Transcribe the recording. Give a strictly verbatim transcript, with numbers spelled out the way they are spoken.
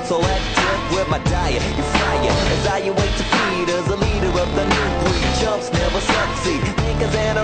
So active with my diet, you fry it. Evaluate the feed as a leader of the new breed. Chumps never succeed, thinkers and